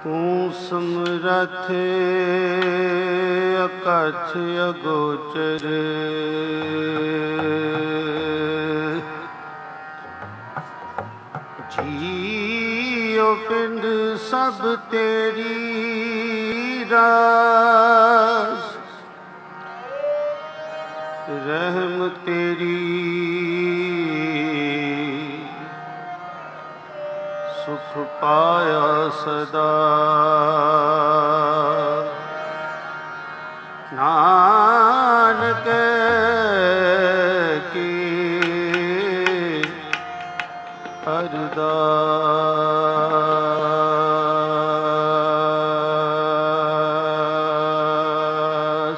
तू समरथ अकथ अगोचर, जियो पिंड सब तेरी रास, रहम तेरी सुख पाया सदा। नानक की अरदास।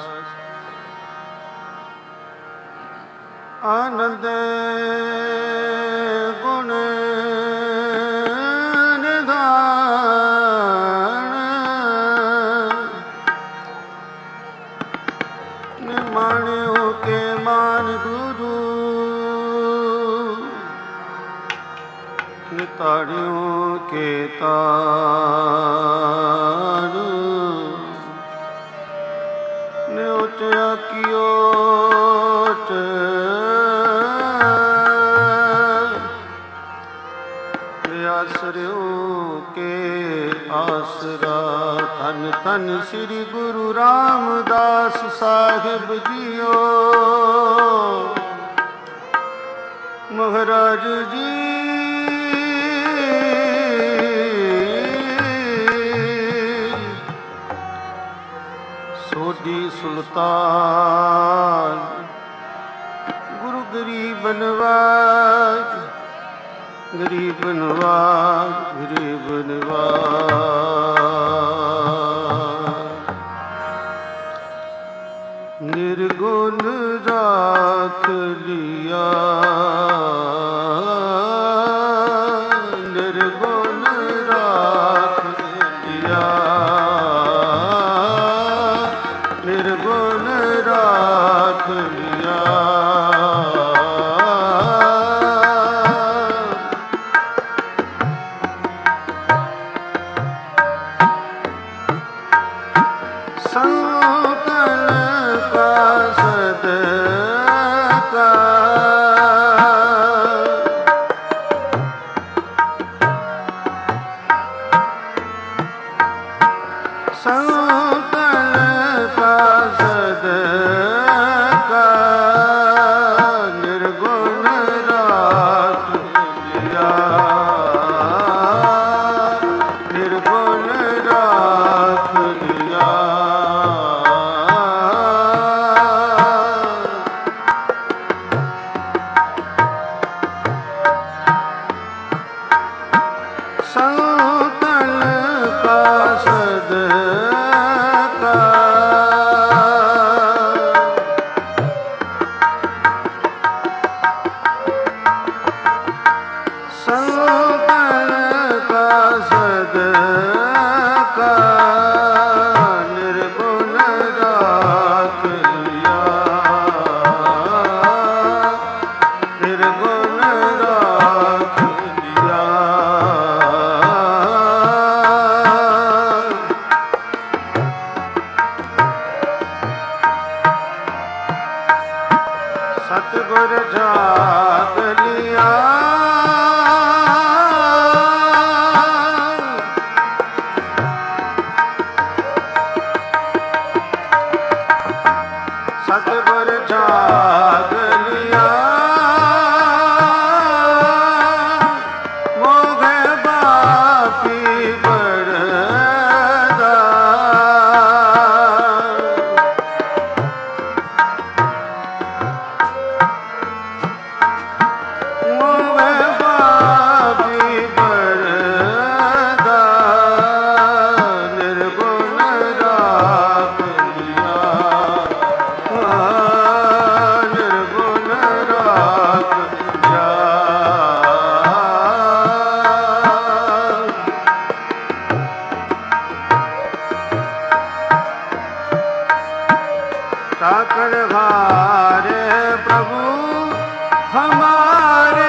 आनंद गुण निधान, निमाणियों के मान गुरु, निताड़ियों के तार, न्योचया की ओट, आसरियों के आसरा। धन धन श्री गुरु रामदास साहिब जियो महाराज जी। सोडी सुल्तान गुरु गरीब नवाज, गरीब नवाज, गरीब नवाज। निर्गुण राख लिया, निर्गुण राख लिया, निर्गुण राख लिया। सतगुर जाग लिया, सतगुर जाग लिया, मोह बापी बरदा। ताकड़हारे प्रभु हमारे,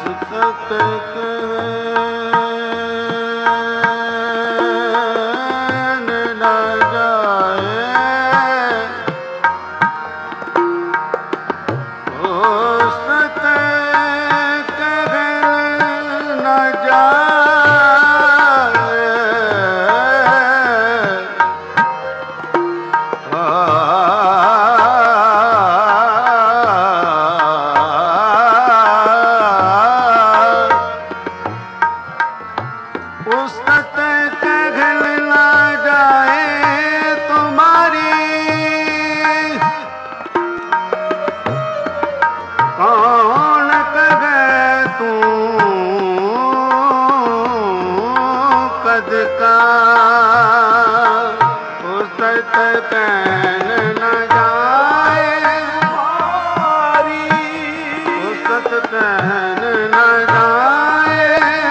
पुस्तक न जाए, पुस्तक न जाए, पुस्तक कहल ना जाए तुम्हारी, कौन कहे तू कद का, पुस्तक कहल ना जाए तुम्हारी, पुस्तक कहल ना जाए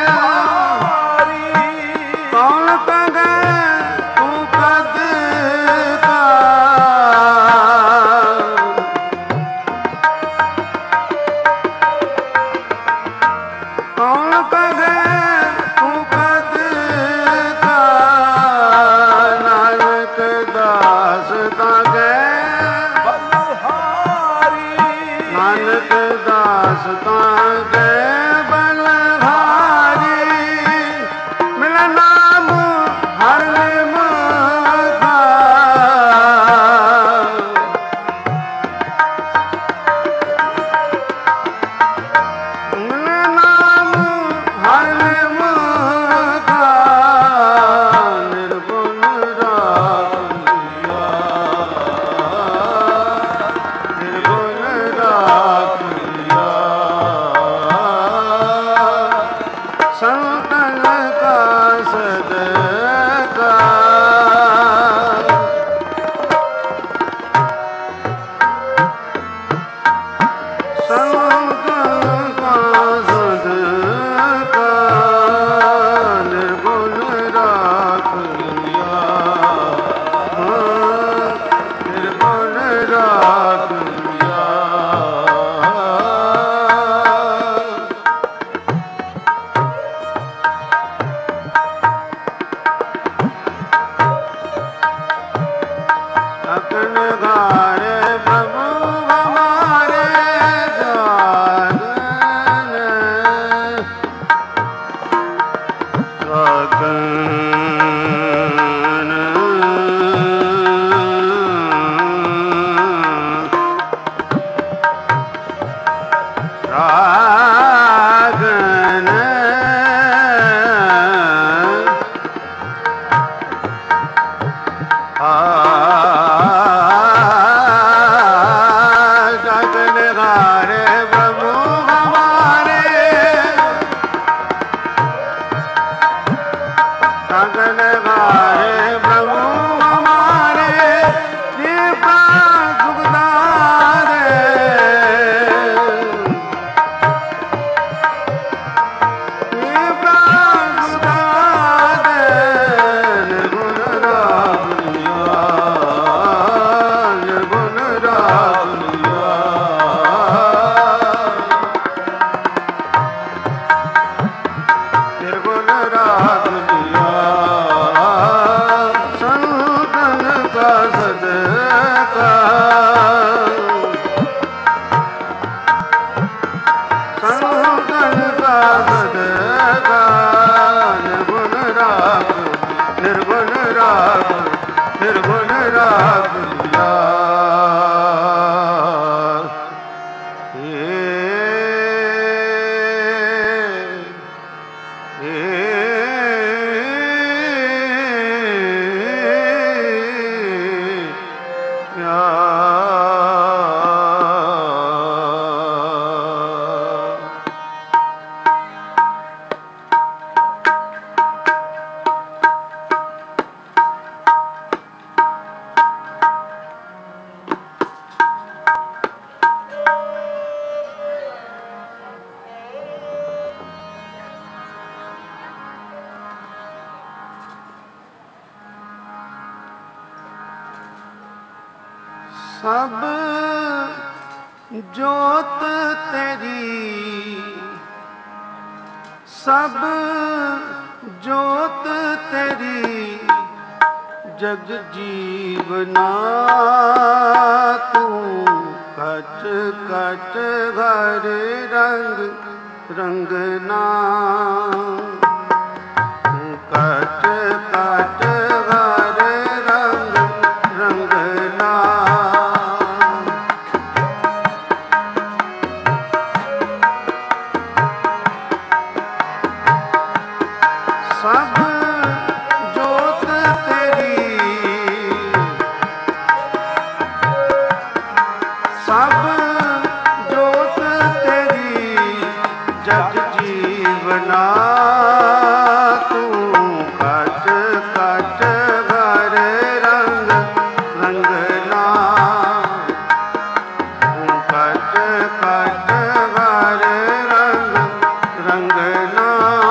कौन कहे तू कद का, कौन कहे तू कद का, नानक दास तागे बलहारी, नानक दास तागे बलहारी, मिला नाम हर मुखा, मिला नाम हर मुखा, निर्गुण राख लिया, निर्गुण राख लिया, संतन का सदका, संतन का सदका, निर्गुण राख लिया, निर्गुण राख लिया, अकन घारे प्रभु हमारे जागन, जागन, रागन, जागन घारे प्रभु हमारे, जागन घारे प्रभु हमारे, ये प्राण सुखदारे, ये प्राण सुखदारे, निर्गुण राख लिया, निर्गुण राख लिया, निर्गुण राख लिया, संतन का सदका, संतन का सदका, निर्गुण राख, निर्गुण राख, निर्गुण राख लिया, सब जोत तेरी ਸਭ ਜੋਤ ਤੇਰੀ ਜਗ ਜੀਵਨਾ ਤੂੰ ਕਟ ਕਟ ਘਰ ਰੰਗ ਰੰਗਨਾ ਕਟ ਕਟ ਘਰ ਰੰਗ ਰੰਗਨਾ ਸਭ ਜੋਤ ਤੇਰੀ ਸਭ ਜੋਤ ਤੇਰੀ ਜਗ ਜੀਵਨਾ ਤੂੰ ਕਟ ਕਟ ਘਰ ਰੰਗ ਰੰਗਨਾ ਤੂੰ ਕਟ ਕਟ ਘਰ ਰੰਗ ਰੰਗਨਾ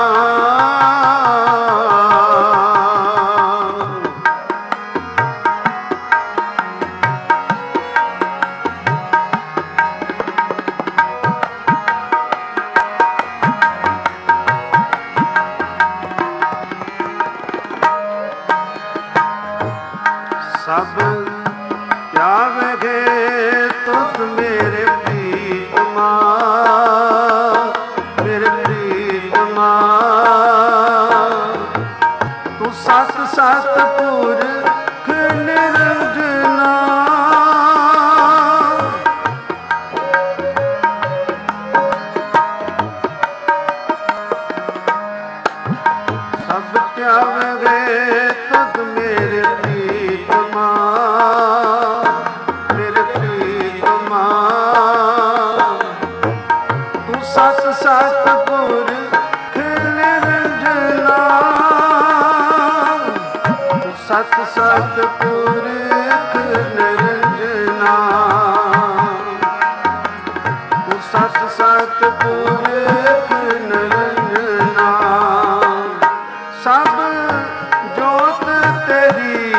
ਸਭ ਧਿਆਵਗੇ ਤੁਧ ਮੇਰੇ ਪ੍ਰੀਤਮਾ ਮੇਰੇ ਪ੍ਰੀਤਮਾ ਤੂੰ ਸਤ ਸਤ ਪੁਰਖ ਨਿਰੰਜਨਾ ਸਭ ਧਿਆਵਗੇ ਤੁਧ ਮੇਰੇ ਪ੍ਰੀਤਮਾ ਮੇਰੇ ਪ੍ਰੀਤਮਾ ਤੂੰ ਸਤ ਸਤ ਪੁਰਖ ਨਿਰੰਜਨਾ ਤੂੰ ਸਤ ਸਤ ਪੁਰਖ ਨਿਰੰਜਨਾ ਤੂੰ ਸਤ ਸਤ ਪੁਰਖ ਨਿਰੰਜਨਾ ਸਭ ਜੋਤ ਤੇਰੀ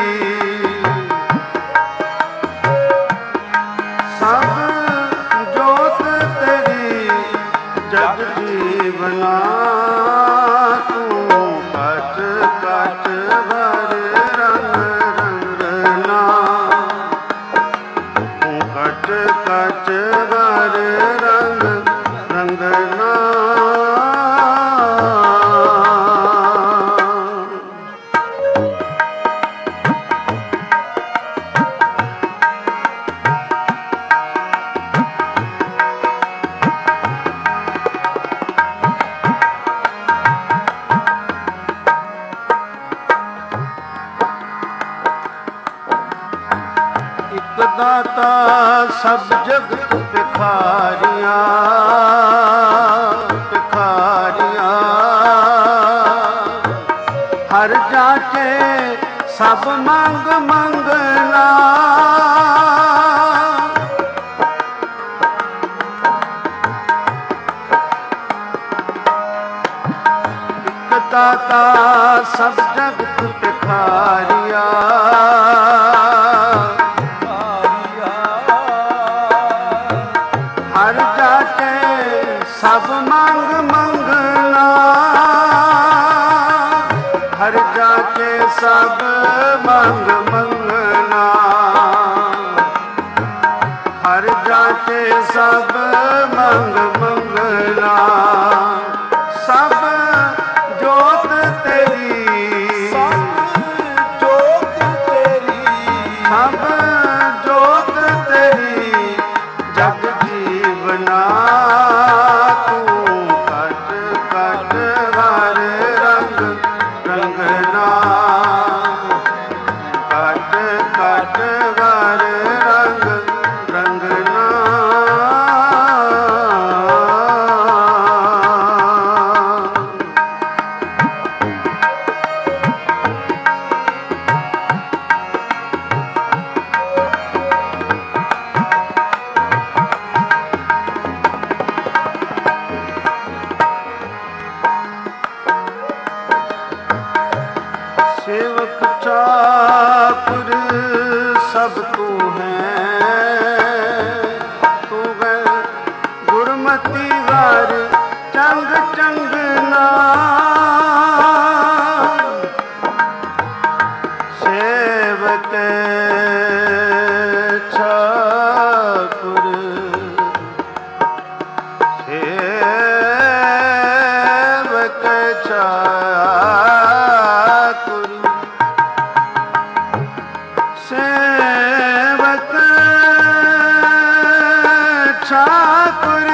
ਸਭ ਜੋਤ ਤੇਰੀ ਜਗ ਜੀਵਨਾ ਤੂੰ ਕਟ ਕਟ ਘਰ ਰੰਗ ਰੰਗਨਾ ਤੂੰ ਕਟ ਕਟ ਘਰ ਰੰਗ ਰੰਗਨਾ ਇਕ ਦਾਤਾ ਸਭ ਜਗਤ ਭਿਖਾਰੀਆਂ ਭਿਖਾਰੀਆਂ ਹਰ ਜਾਚੇ ਸਭ ਮੰਗ ਮੰਗਣਾ ਇਕ ਦਾਤਾ ਸਭ ਜਗਤ ਭਿਖਾਰੀਆਂ ਹਰ ਜਾਚੇ ਸਭ ਮੰਗ ਮੰਗਣਾ ਹਰ ਜਾਚੇ ਸਭ ਮੰਗ ਮੰਗਣਾ ਹਰ ਜਾਚੇ ਸਭ ਮੰਗ ਮੰਗਣਾ ਸਭ ਜੋਤ ਤੇਰੀ ਸਭ ਜੋਤ ਤੇਰੀ ਸਭ ਜੋਤ ਤੇਰੀ ਜਗ ਜੀਵਨਾ ਤੂੰ ਕਟ ਕਟ ਘਰ ਰੰਗ ਰੰਗਨਾ ਕਟ ਕਟ ਘਰ ਰੰਗ ਰੰਗਨਾ ਸੇਵਕ ਚਾਕਰ ਸਭ ਤੂੰ ਹੈ ਤੂੰ ਹੈ ਗੁਰਮਤੀ ਵਾਰ ਚੰਗ ਚੰਗਨਾ ਸੇਵਕ ਠਾਕੁਰ ਸੇਵਕ ਠਾਕੁਰ ਸੇਵਕ ਠਾਕੁਰ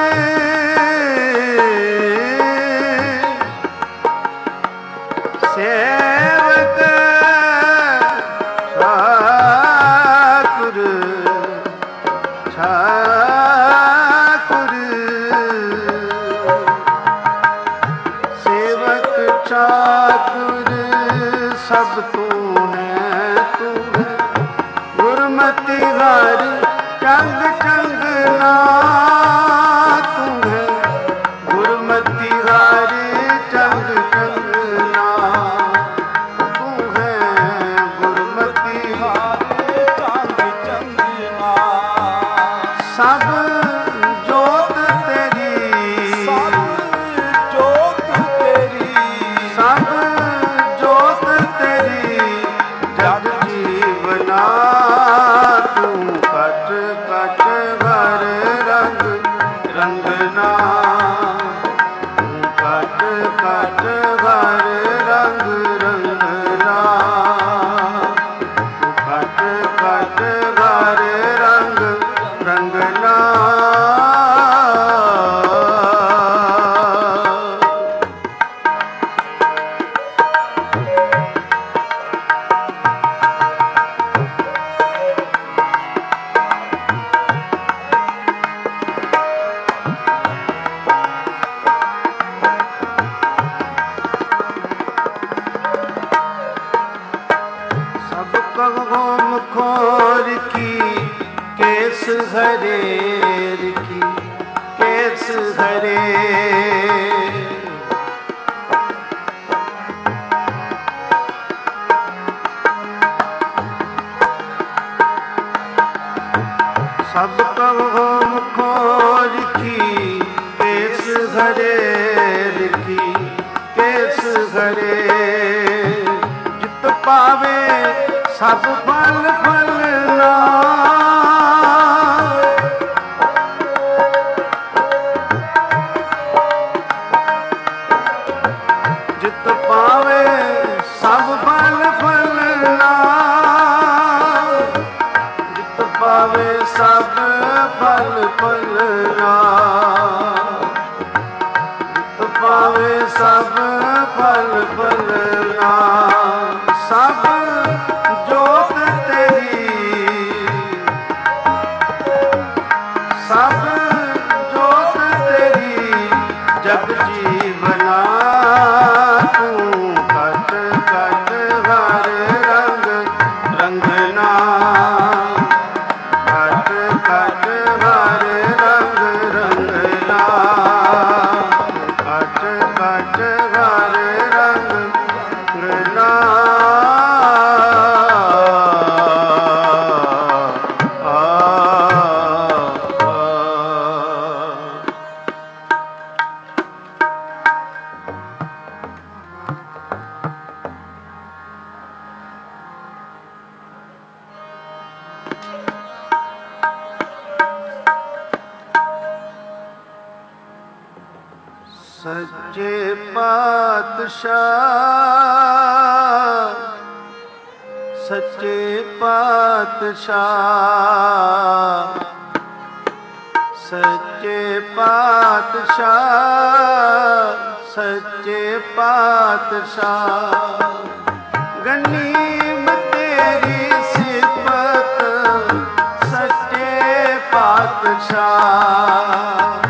ਸੇਵਕ ਠਾਕੁਰ ਠਾਕੁਰ ਸੇਵਕ ਠਾਕੁਰ ਸਭ ਤੂੰ ਹੈ ਤੂੰ ਹੈ ਗੁਰਮਤਿ ਹਰਿ ਚੰਗ ਚੰਗ ਨਾ ਤੂੰ ਹੈ ਗੁਰਮਤਿ ਹਰਿ ਚੰਗ ਚੰਗ ਨਾ ਤੂੰ ਹੈ ਗੁਰਮਤਿ ਹਰਿ ਚੰਗ ਚੰਗ ਨਾ ਸਭ ਜੋਤ ਤੇਰੀ ਸਭ ਜੋਤ ਤੇਰੀ ਸਭ ਜੋਤ ਤੇਰੀ ਜਗ ਜੀਵਨਾ ਤੂੰ ਕਟ ਕਟ ਹਰ ਰੰਗ ਰੰਗਨਾ ਤੂੰ ਕਟ ਕਟ ਹਰ ਰੰਗ ਰੰਗਨਾ ਤੂੰ ਕਟ ਕਟ ਹਰ ਰੰਗ ਰੰਗਨਾ ਸਭ ਕਹੋ ਮੁਖੋਰ ਕੀ ਕੇਸ ਹਰੇਰ ਕੀ ਕੇਸ ਹਰੇ ਸਭ ਕਹੋ ਮੁਖੋਰ ਕੀ ਕੇਸ ਹਰੇਰ ਕੀ ਕੇਸ ਹਰੇ ਜਿਤ ਪਾਵੇ ਸਭ ਫਲ ਫਲਨਾ ਜਿਤ ਪਾਵੇ ਸਭ ਫਲ ਫਲਨਾ ਜਿਤ ਪਾਵੇ ਸਭ ਫਲ ਫਲਨਾ ਜਿਤ ਪਾਵੇ ਸਭ ਫਲ ਫਲਨਾ ਸਭ ਜੋਤ ਤੇਰੀ ਸਭ ਜੋਤ ਤੇਰੀ ਜਗ ਜੀਵਨਾ ਤੂੰ ਕਟ ਕਟ ਹਰ ਰੰਗ ਰੰਗਨਾ ਕਟ ਕਟ ਹਰ ਰੰਗ ਰੰਗਨਾ ਕਟ ਕਟ ਹਰ ਰੰਗ ਰੰਗਨਾ ਸੱਚੇ ਪਾਤਸ਼ਾਹ ਸੱਚੇ ਪਾਤਸ਼ਾਹ ਸੱਚੇ ਪਾਤਸ਼ਾਹ ਸੱਚੇ ਪਾਤਸ਼ਾਹ ਗਨੀਮ ਤੇਰੀ ਸਿਫਤ ਸੱਚੇ ਪਾਤਸ਼ਾਹ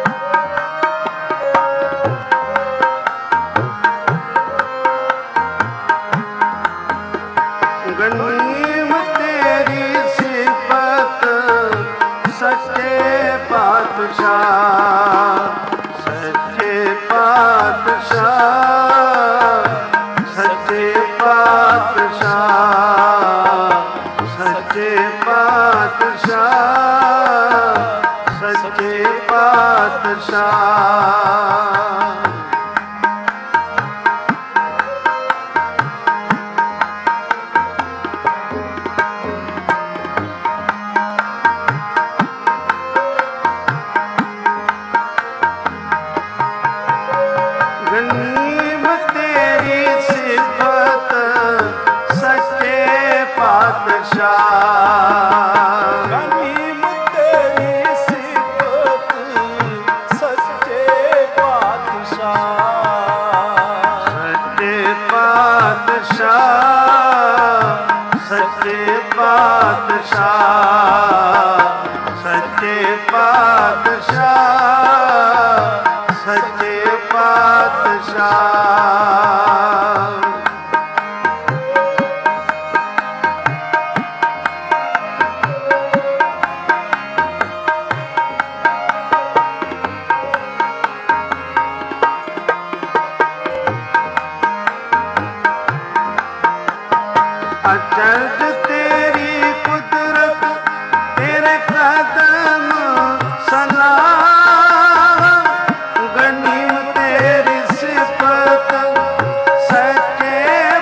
ਗਨੀਮ ਤੇਰੀ ਸਿਫਤ ਸੱਚੇ ਪਾਤਸ਼ਾਹ ਸੱਚੇ ਪਾਤਸ਼ਾਹ ਸੱਚੇ ਪਾਤਸ਼ਾਹ ਸੱਚੇ ਪਾਤਸ਼ਾਹ ਸੱਚੇ ਪਾਤਸ਼ਾਹ ਪਾਤਸ਼ਾਹ। ਅਚਰਜ ਤੇਰੀ ਕੁਦਰਤ ਤੇਰੇ ਕਦਮ ਸਲਾਮ, ਗਨੀਮ ਤੇਰੀ ਸਿਫਤ ਸੱਚੇ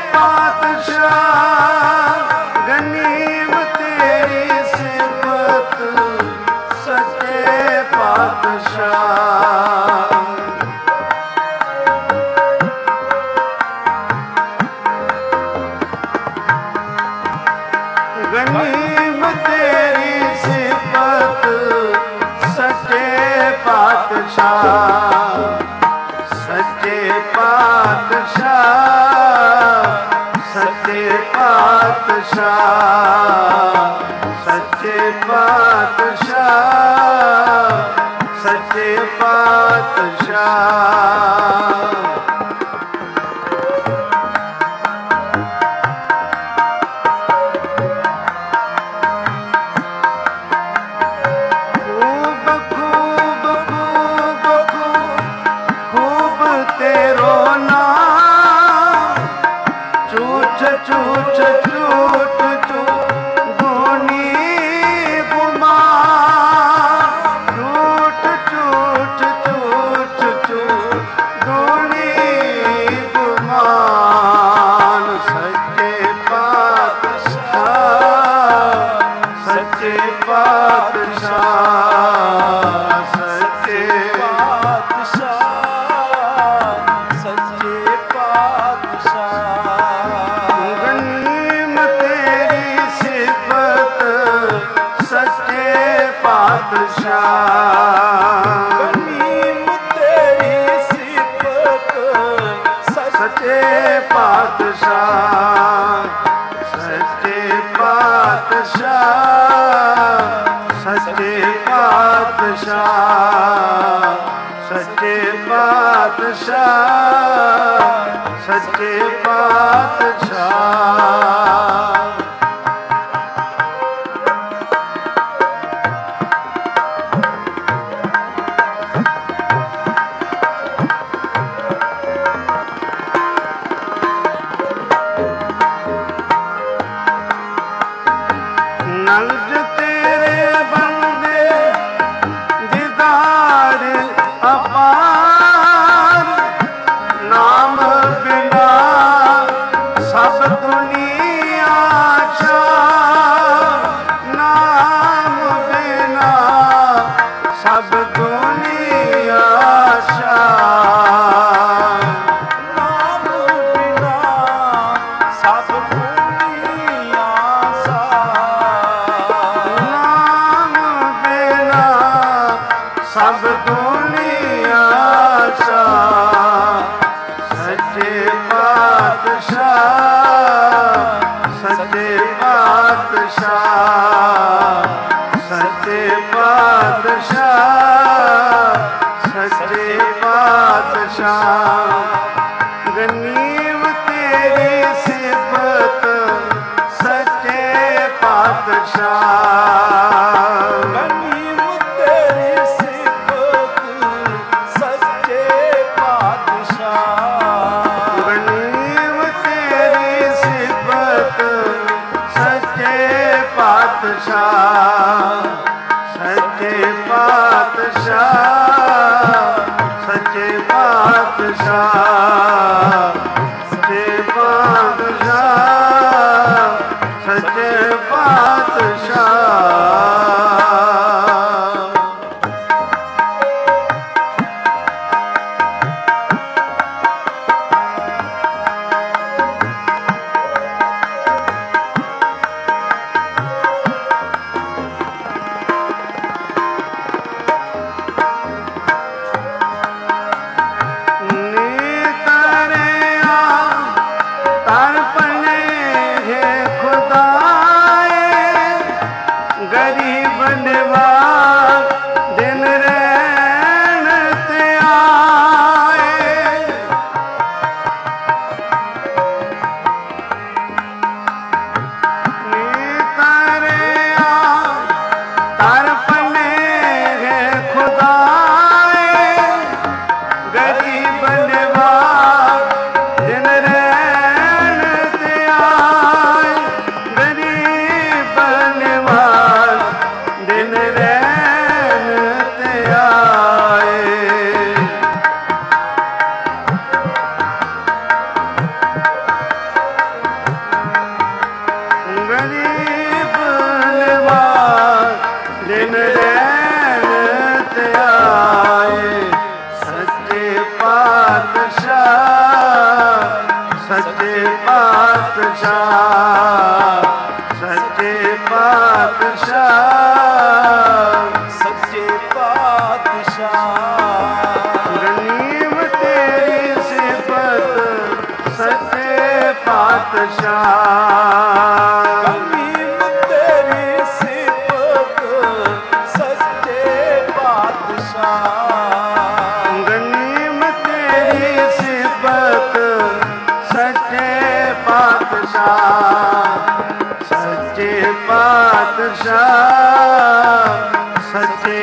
ਪਾਤਸ਼ਾਹ, ਗਨੀਮ ਤੇਰੀ ਸਿਫਤ ਸੱਚੇ ਪਾਤਸ਼ਾਹ। ਗਨੀਮ ਤੇਰੀ ਸਿਫਤ ਸੱਚੇ ਪਾਤਸ਼ਾਹ, ਸੱਚੇ ਪਾਤਸ਼ਾਹ, ਸੱਚੇ ਪਾਤਸ਼ਾਹ, ਸੱਚੇ ਪਾਤਸ਼ਾਹ, ਸੱਚੇ ਪਾਤਸ਼ਾਹ। ਝੂਠ ਝੂਠ ਗੁਣੀ ਗੁਮਾਨ, ਝੂਠ ਝੂਠ ਝੂਠ ਗੁਣੀ ਗੁਮਾਨ। ਸੱਚੇ ਪਾਤਸ਼ਾਹ, ਸੱਚੇ ਪਾਤਸ਼ਾਹ, ਸੱਚੇ ਪਾਤਸ਼ਾਹ, ਸੱਚੇ ਪਾਤਸ਼ਾਹ। ਗਨੀਮ ਤੇਰੀ ਸਿਫਤ ਸੱਚੇ ਪਾਤਸ਼ਾਹ, ਗਨੀਮ ਤੇਰੀ ਸਿਫਤ ਸੱਚੇ ਪਾਤਸ਼ਾਹ, ਸੱਚੇ ਪਾਤਸ਼ਾਹ, ਸੱਚੇ ਪਾਤਸ਼ਾਹ, ਸੱਚੇ ਪਾਤਸ਼ਾਹ, ਸੱਚੇ ਪਾਤਸ਼ਾਹ। ਨਗਜ ਤੇਰੇ ਬੰਦੇ ਦੀਦਾਰ ਅਪਾਰ, ਨਾਮ ਬਿਨਾ ਸਭ ਦੁਨੀਆ ਛਾਰ, ਨਾਮ ਬਿਨਾ ਸਭ ਦੁਨੀਆ ਛਾਰ, ਨਾਮ ਬਿਨਾ ਸਭ ਦੁਨੀਆ ਛਾਰ, ਨਾਮ ਬਿਨਾ ਸਭ ਦੁਨੀਆ ਛਾਰ। ਸੱਚੇ ਪਾਤਸ਼ਾਹ, ਸੱਚੇ ਪਾਤਸ਼ਾਹ, ਸੱਚੇ ਪਾਤਸ਼ਾਹ, ਸੱਚੇ ਪਾਤਸ਼ਾਹ। ਗਨੀਮ ਤੇਰੀ ਸਿਫਤ ਸੱਚੇ ਪਾਤਸ਼ਾਹ, ਗਨੀਮ ਤੇਰੀ ਸਿਫਤ ਸੱਚੇ ਪਾਤਸ਼ਾਹ, ਗਨੀਮ ਤੇਰੀ ਸਿਫਤ ਸੱਚੇ ਪਾਤਸ਼ਾਹ, ਸੱਚੇ ਪਾਤਸ਼ਾਹ, ਸੱਚੇ ਪਾਤਸ਼ਾਹ, ਸੱਚੇ ਪਾਤਸ਼ਾਹ, ਸੱਚੇ ਪਾਤਸ਼ਾਹ। ਨੀ ਪਾਤਸ਼ਾਹ ਗਨੀਮ ਤੇਰੀ ਸਿਫਤ ਸੱਚੇ ਪਾਤਸ਼ਾਹ ਗਨੀਮ ਤੇਰੀ ਸਿਫਤ ਸੱਚੇ ਪਾਤਸ਼ਾਹ ਸੱਚੇ ਪਾਤਸ਼ਾਹ ਸੱਚੇ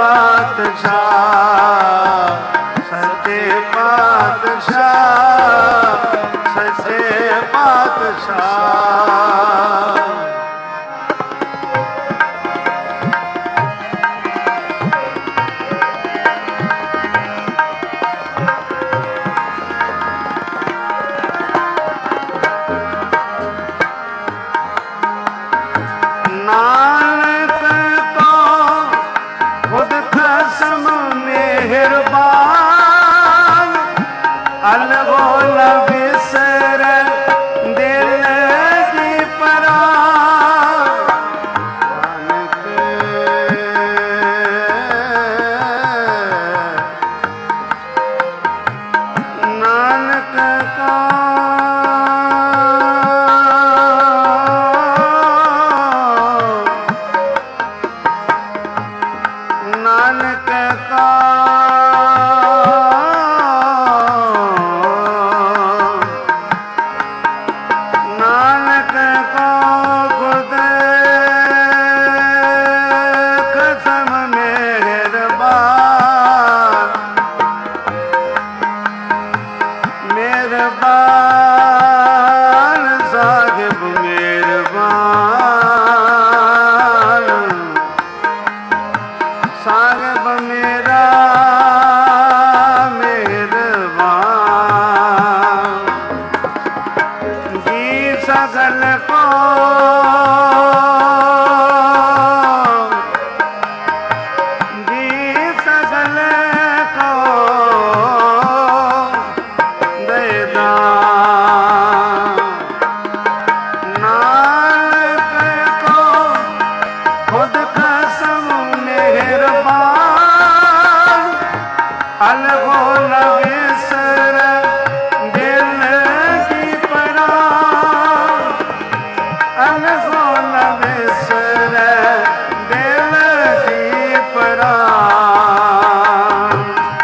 ਪਾਤਸ਼ਾਹ ਸੱਚੇ ਪਾਤਸ਼ਾਹ ਸੱਚੇ ਪਾਤਸ਼ਾਹ ਨਾਨਕ ਤੋਂ ਖੁਦ ਖਸਮ ਮਿਹਰਬਾਨ ਅਲਗੋ ਨ ਵਿਸਰ ਦਿਲ ਦੀ ਪਰਾਨ ਨਾਨਕ ਕਾ ਨਾਨਕ ਕਾ ਨਾਨਕ ਕਾ ਖੁਦ ਖਸਮ ਮਿਹਰਬਾਨ ਮਿਹਰਬਾਨ ਸਾਹਿਬ ਮਿਹਰਬਾਨ ਸਾਹਿਬ ਮੇਰਾ ਮਿਹਰਬਾਨ ਜੀ ਸਗਲ ਕੋ ਜੀ ਸਗਲ ਕੋ ਦੇਦਾਨ ਨਾਨਕ ਕੋ ਖੁਦ ਖਸਮ ਮਿਹਰਬਾਨ ਅਲਗੋ ਨ ਵਿਸਰ ਦਿਲ ਦੀ ਪਰਾਨ ਅਲਗੋ ਨ ਵਿਸਰ ਦਿਲ ਦੀ ਪਰਾਨ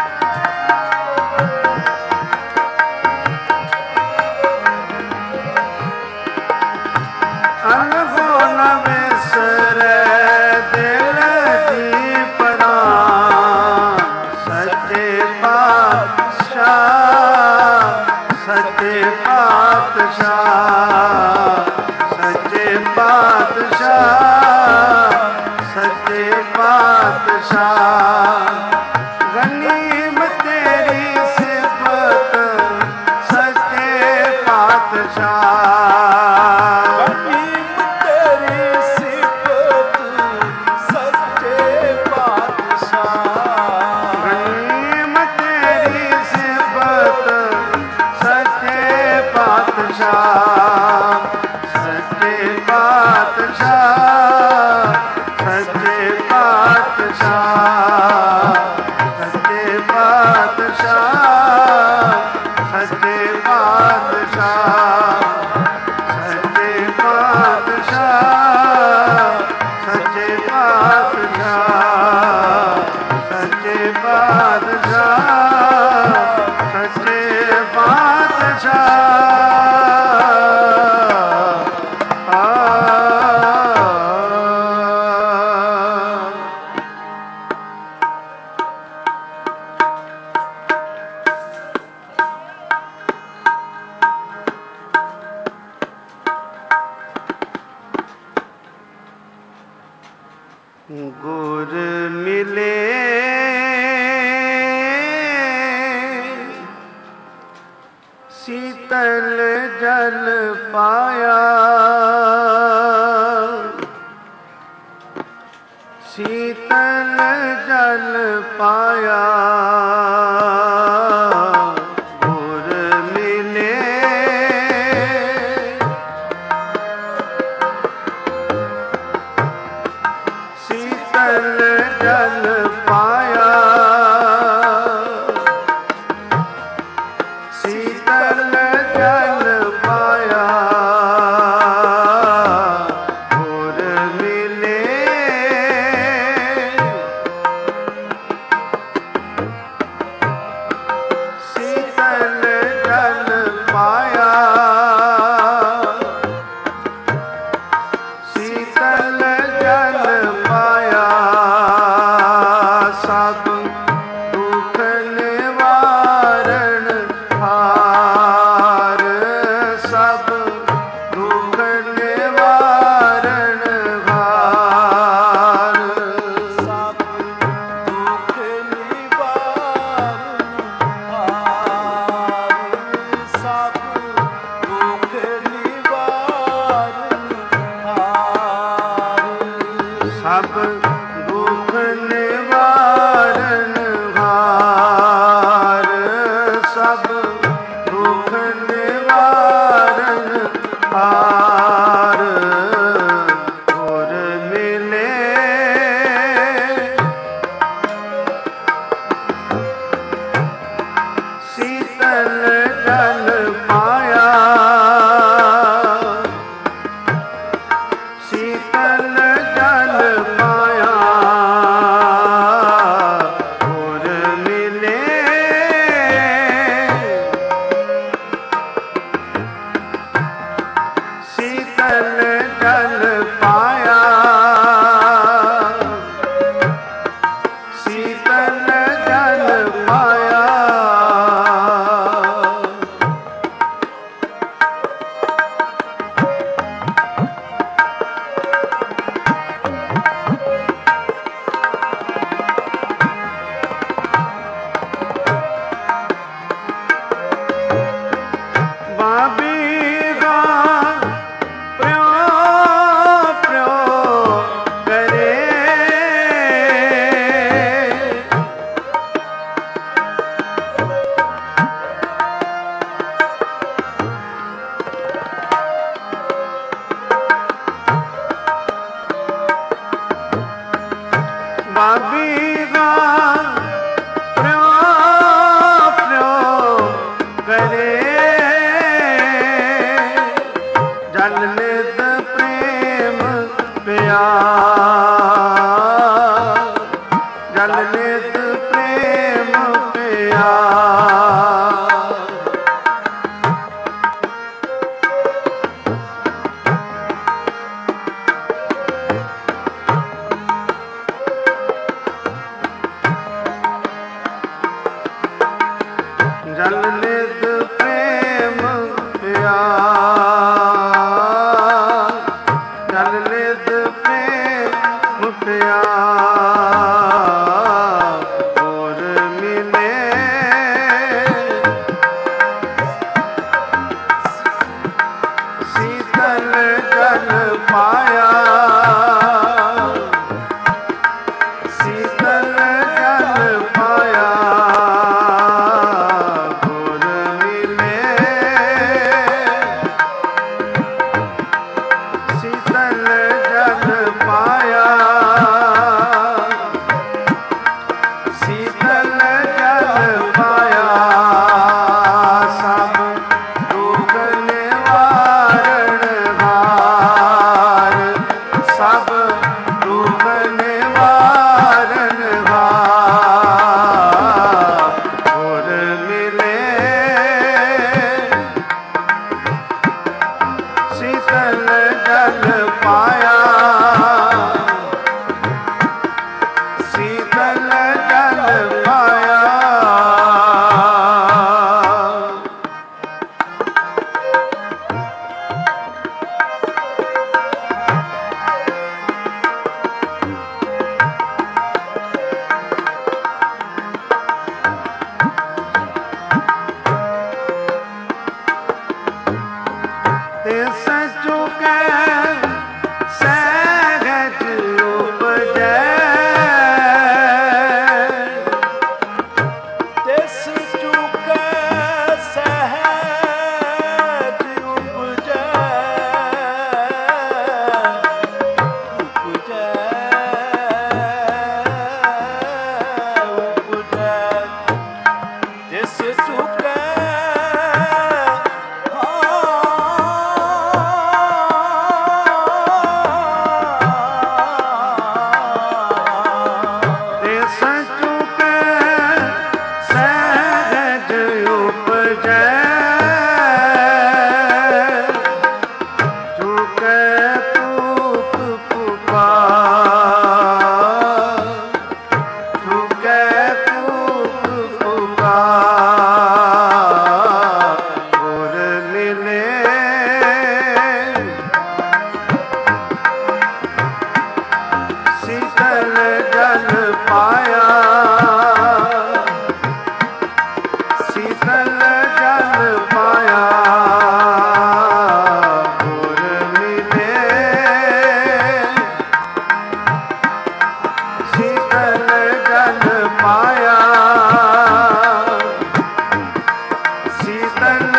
ਅਲਗੋ ਨ ਵਿਸਰ ਦਿਲ ਦੀ ਪਰਾਨ ਸੱਚੇ ਪਾਤਸ਼ਾਹ ਸੱਚੇ ਪਾਤਸ਼ਾਹ ਸੱਚੇ ਪਾਤਸ਼ਾਹ ਸੱਚੇ ਪਾਤਸ਼ਾਹ ਗਨੀਮ ਤੇਰੀ ਸਿਫਤ ਸੱਚੇ ਪਾਤਸ਼ਾਹ ਗਨੀਮ ਤੇਰੀ ਸਿਫਤ ਸੱਚੇ ਪਾਤਸ਼ਾਹ ਗਨੀਮ ਤੇਰੀ ਸਿਫਤ ਸੱਚੇ ਪਾਤਸ਼ਾਹ ਸੱਚੇ ਪਾਤਸ਼ਾਹ ਸੱਚੇ ਪਾਤਸ਼ਾਹ ਸੱਚੇ ਪਾਤਸ਼ਾਹ ਸੱਚੇ ਪਾਤਸ਼ਾਹ ਸੱਚੇ ਪਾਤਸ਼ਾਹ ਸੱਚੇ ਪਾਤਸ਼ਾਹ ਸੱਚੇ ਪਾਤਸ਼ਾਹ ਸੱਚੇ ਗੁਰ ਮਿਲੇ ਸੀਤਲ ਜਲ ਪਾਇਆ ਸੀਤਲ ਜਲ ਪਾਇਆ ਗੁਰ ਮਿਲੇ ਸੀਤਲ ਜਲ ਪਾਇਆ ਸੀਤਲ ਜਲ ਪਾਇਆ दुख निवारण हार गुर मिले शीतल जल पाया शीतल जल पाया गुर मिले शीतल जल पाया शीतल जल पाया बाबीगा प्र्यो प्र्यो करे बाबीगा प्र्यो प्र्यो करे जल नित प्रेम प्यार जल नित प्रेम प्यार जल नित प्रेम प्यार जल नित प्रेम प्यार गुर मिले शीतल जल पाया शीतल जल पाया गुर मिले शीतल जल पाया शीतल जल पाया सब दुख निवारण हार सब दुख निवारण हार गुर मिले शीतल जल पाया शीतल जल पाया तिस चुके सहज उपजै ਤਿਸ ਚੁਕੈ ਸਹਿਜ ਉਪਜੈ ਉਪਜੈ ਉਪਜੈ ਤਿਸ ਚੁਕੈ तिस चुके सहज उपजै चुके तूक पुकार चुके तूक पुकार गुर मिले शीतल जल पाया शीतल जल पाया गुर मिले शीतल जल पाया शीतल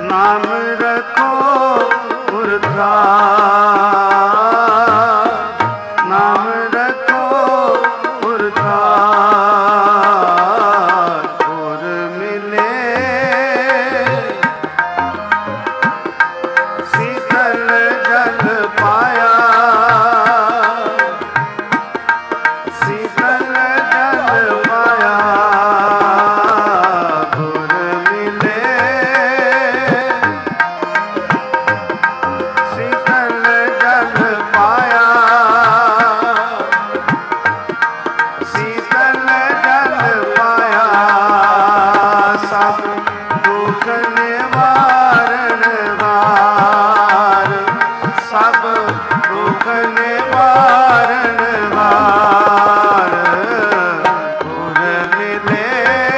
नाम रखो उर्धा नाम रखो उर्धा गुर मिले शीतल जल पाया शीतल जल पाया गुर मिले शीतल जल पाया शीतल जल पाया सब दुख निवारण वार सब दुख निवारण वार गुर मिले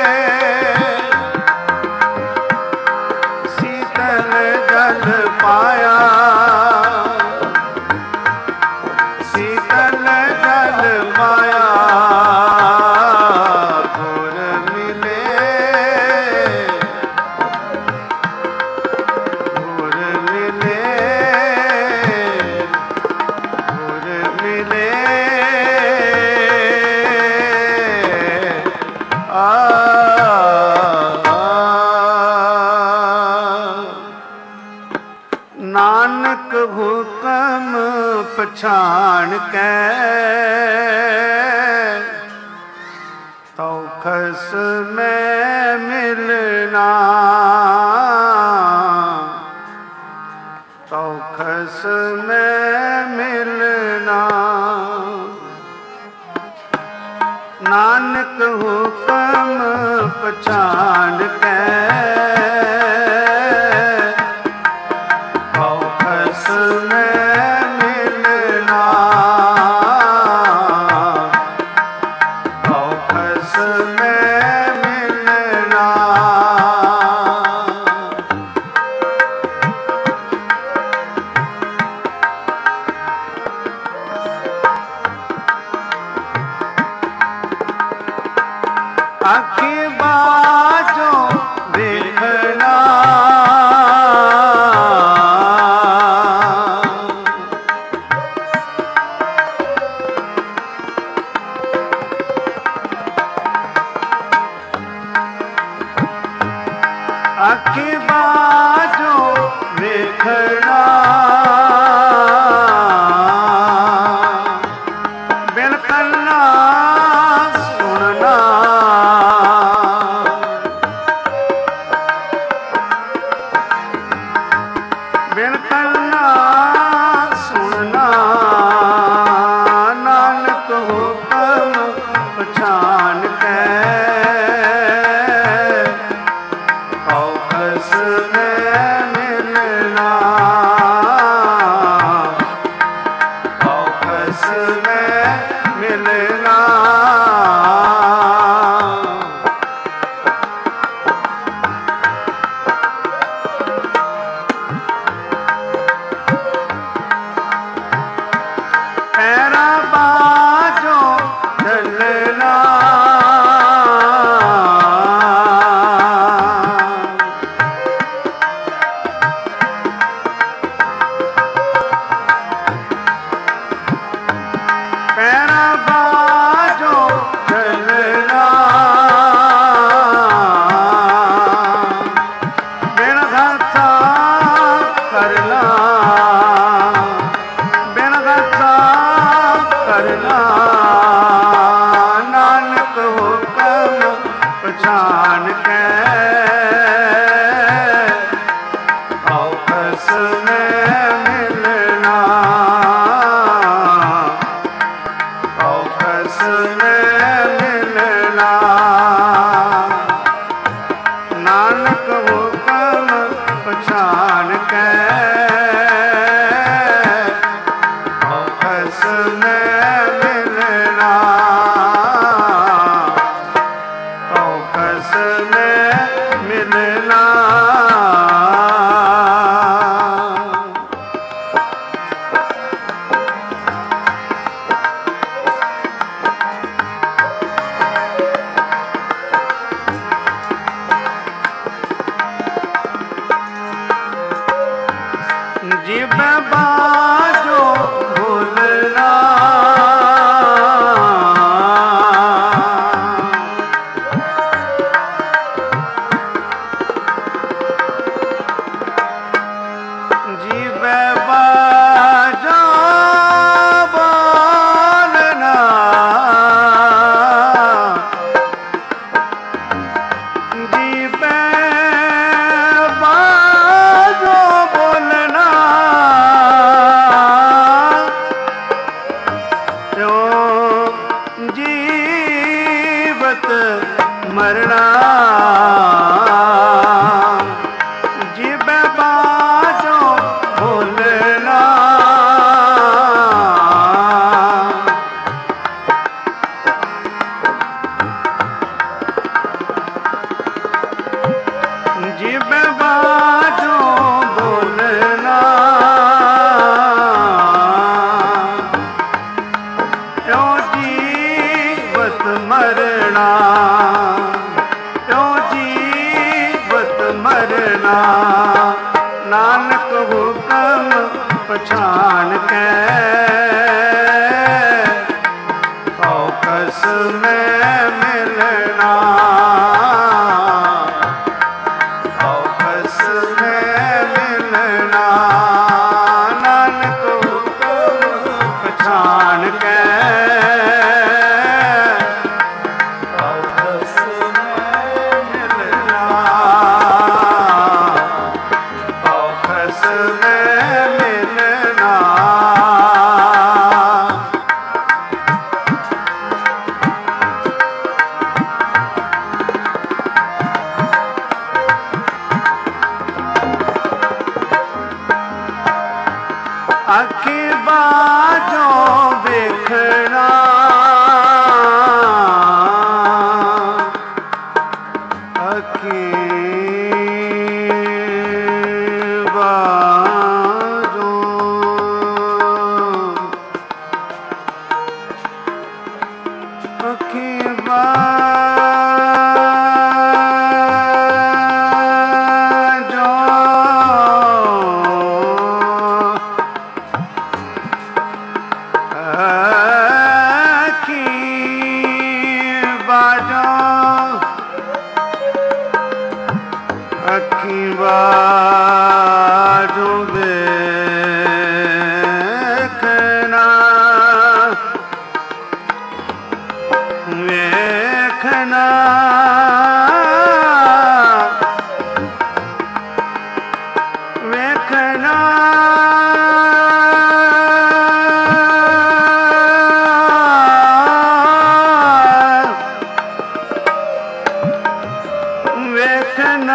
शीतल जल पाया शीतल जल पाया गुर मिले गुर मिले गुर मिले नानक हुक्म पछाण के तो खस में मिलना तो खस में मिलना नानक हुक्म पछाण के खस में मिलना खस में मिलना आखी बाजो देखना आखी बाजो देखना बिन कन्ना सुनना बिन कन्ना सुनना नानक हुक्म पछान के खस में मिलना खस में मिलना पैरा बाजो चलना पैरा बाजो चलना बिन घाटा करना बिन घाटा करना नानक हुक्म पछान के खस में मिलना खस में मिलना नानक हुक्म पछान के खस में मिलना खस में मिलना बाजो भूलना मरना जिब बाजो भूलना जिब बाजो भूलना यो जीवत मरना मरना नानक हुक्म पछान के औकस में मिलना औकस में मिलना नानक हुक्म पछान के अखी बाजो देखना अखी बाजो अखी अखी बाजो देखना देखना देखना देखना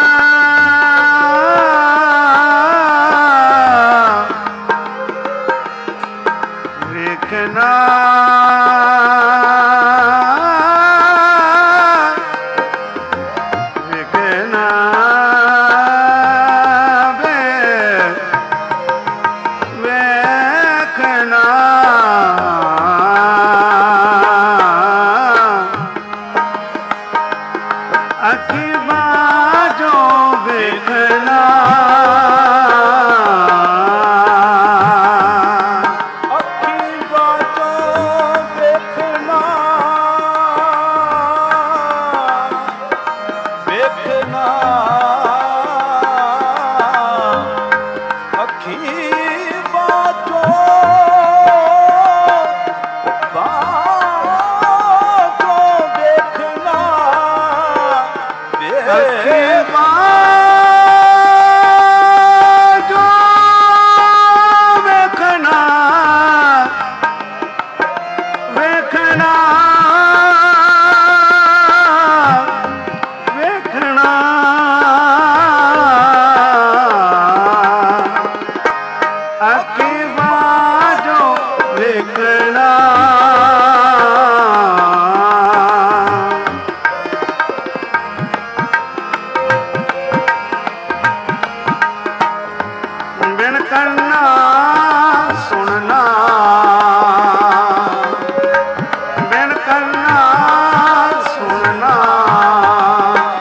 देखना देखना देखना अखी बाजो देखना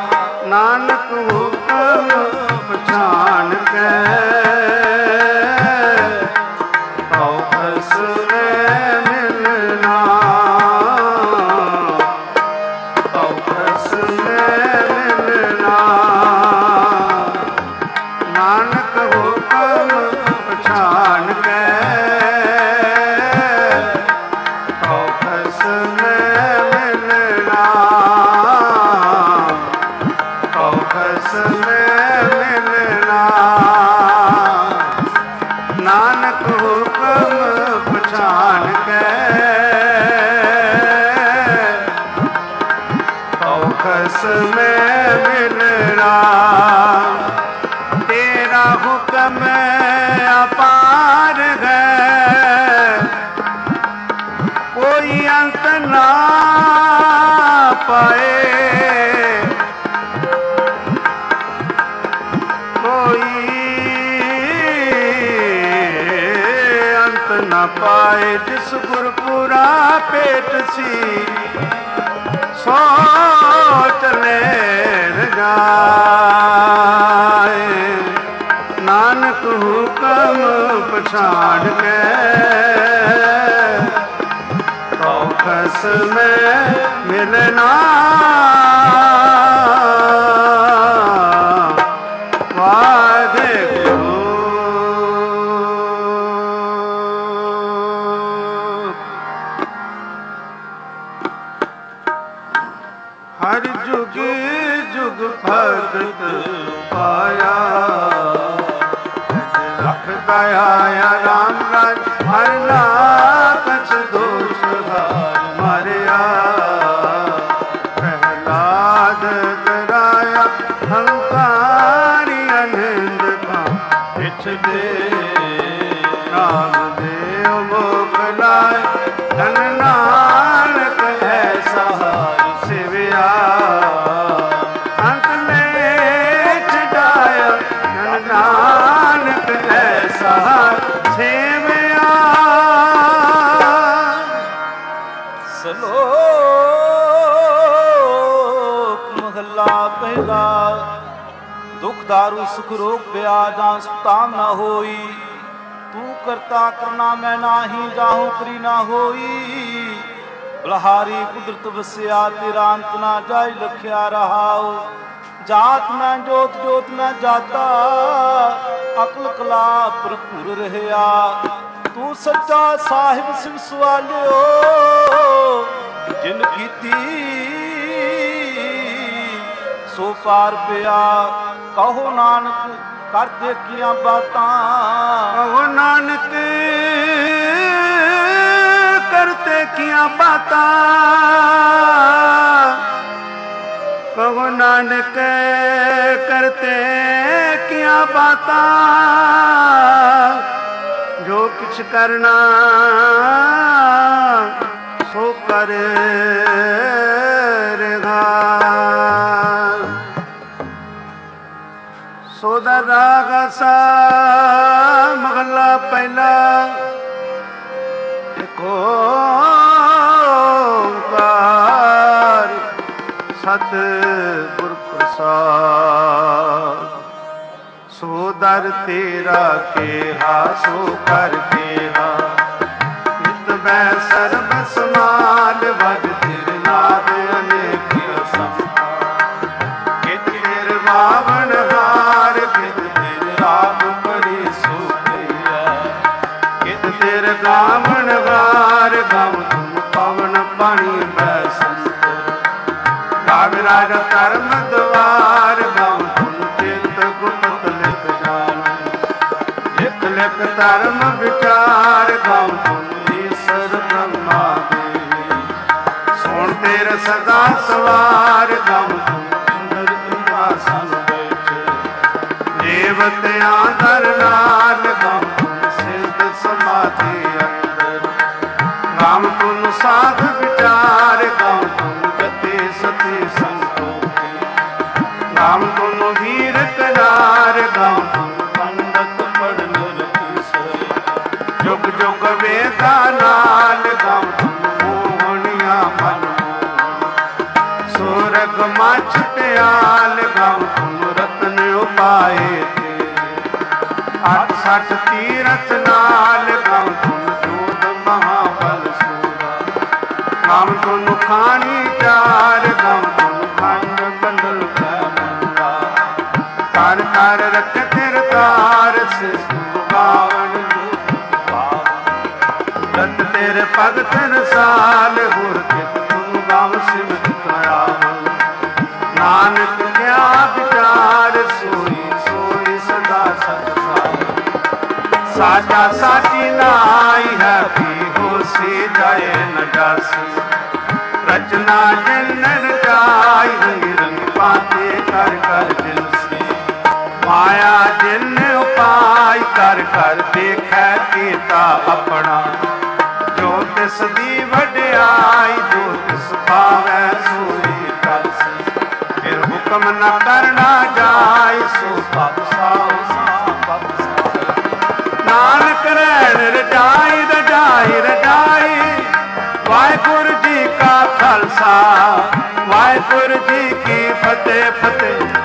नानक हुक्म पछान के में मिलना नानक हुक्म पछान के औखस में मिलना तेरा हुक्म अपार है कोई अंत ना पाए कोई अंत न पाए जिस गुरपुरा पेट सी सो चले जाए नानक हुक्म पछाड़ के औखस में मिलना हर जुग जुग भगत पाया रख दया राम राज हर ना कछ दोष मारिया प्रहलाद कराया हंकारी अनिंद का पिछ दे राम देव मोकलाय धन नानक ऐसा सेविया अंत में छाया धन नानक ऐसा सेविया श्लोक महला पहला दुख दारू सुख रोग ब्याजा सुताम न होई तू करता करना मैं नाही जाहूं करी ना होई बलहारी कुदरत वसिया तेरा अंत ना जाय लखिया रहाओ जात में जोत जोत में जाता अकल कला भरपूर रहया तू सच्चा साहिब सिव सवालियो जिन कीती सो पार पिया कहो नानक कर देखियां बातां कहो नानक करते किया बातां कहो नानक करते किया बातां जो कुछ करना सो कर रेगा सोदा राग सा महला पहला ओंकार सतगुर प्रसाद सो दर तेरा केहा सो कर केहा नित बै सर्ब समाल वग तिर नाद अनेक कित तिर बावन हार कित तिर राग बड़ी सुखिया कित तिर गावन गार गम तुम पवन पानी बैसंत राग राज धर्म द्वार गम तुम चित गुप्त लिख जान लिख लिख धर्म विचार गम तुम ईश्वर ब्रह्मा देवी सुन तेर सदा सवार गम तुम इंद्र इंद्रासन बैठे देवत्या दर नाल गम तुम सिद्ध समाधि अंदर गम तुम साध विचार गम तुम गति सती संतोखी गम तुम वीर कनार गम तुम पंडित पढ़ जुग जुग वेदा नाल गम तुम मोहनिया मन सूरग मछ दयाल गम तुम रतन उपाए थे अठ सठ तीरथ नाल गम तुम जोध महाबल सूरा गम तुम खानी चार गम तुम खंड बंदल मंगा कर कर रख तिर तार सिर गावन रत तेरे पग तिर साल गुर कित तुम गाव सिमत कया नानक क्या विचार ਸੋਈ ਸੋਈ ਸਦਾ ਸੰਸਾਰ ਸਾਚਾ ਸਾਚੀ ਨਾਈ ਹੈ ਵੀ ਹੋਸੀ ਜਾਏ ਨ ਜਾਸੀ ਰਚਨਾ ਜਿਨ ਰਚਾਈ ਰੰਗ ਰੰਗ ਪਾਤੇ ਕਰ ਕਰ ਜਿਨਸੀ ਮਾਇਆ ਜਿਨ ਉਪਾਈ ਕਰ ਕਰ ਦੇਖੈ ਕੀਤਾ ਆਪਣਾ ਜੋ ਤਿਸ ਦੀ ਵਡਿਆਈ ਜੋ ਤਿਸ ਭਾਵੈ ਸੋਈ ਕਰਸੀ ਫਿਰ ਹੁਕਮ ਨ ਕਰਨਾ ਜਾਏ ਸੋ ਪਾਤਸ਼ਾਹ ਨਾਨਕ ਰਹਿਣ ਰਜਾਈ ਰਜਾਈ ਰਜਾਈ ਵਾਹਿਗੁਰੂ ਜੀ ਕਾ ਖਾਲਸਾ ਵਾਹਿਗੁਰੂ ਜੀ ਕੀ ਫਤਿਹ ਫਤਿਹ।